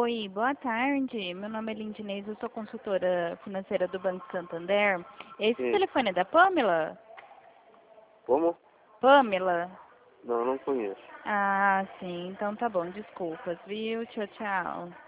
Oi, boa tarde. Meu nome é Lindinês, eu sou consultora financeira do Banco Santander. Esse Sim. telefone é da Pamela? Como? Pamela? Não, não conheço. Ah, sim, então tá bom, desculpas, viu? Tchau, tchau.